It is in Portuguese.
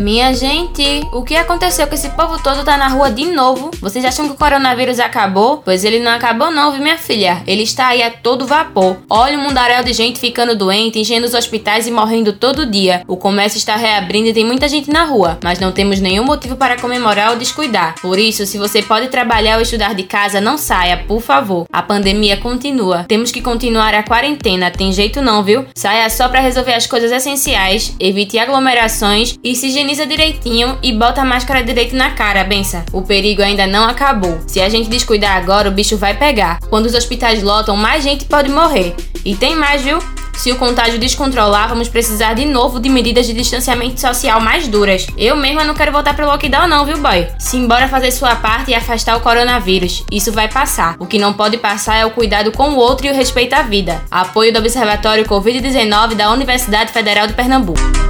Minha gente, o que aconteceu que esse povo todo tá na rua de novo? Vocês acham que o coronavírus acabou? Pois ele não acabou não, viu minha filha? Ele está aí a todo vapor. Olha o mundaréu de gente ficando doente, enchendo os hospitais e morrendo todo dia. O comércio está reabrindo e tem muita gente na rua, mas não temos nenhum motivo para comemorar ou descuidar. Por isso, se você pode trabalhar ou estudar de casa, não saia, por favor. A pandemia continua. Temos que continuar a quarentena, tem jeito não, viu? Saia só para resolver as coisas essenciais, evite aglomerações e se higieniza direitinho e bota a máscara direito na cara, benção. O perigo ainda não acabou. Se a gente descuidar agora, o bicho vai pegar. Quando os hospitais lotam, mais gente pode morrer. E tem mais, viu? Se o contágio descontrolar, vamos precisar de novo de medidas de distanciamento social mais duras. Eu mesma não quero voltar pro lockdown não, viu, boy? Simbora fazer sua parte e afastar o coronavírus. Isso vai passar. O que não pode passar é o cuidado com o outro e o respeito à vida. Apoio do Observatório Covid-19 da Universidade Federal de Pernambuco.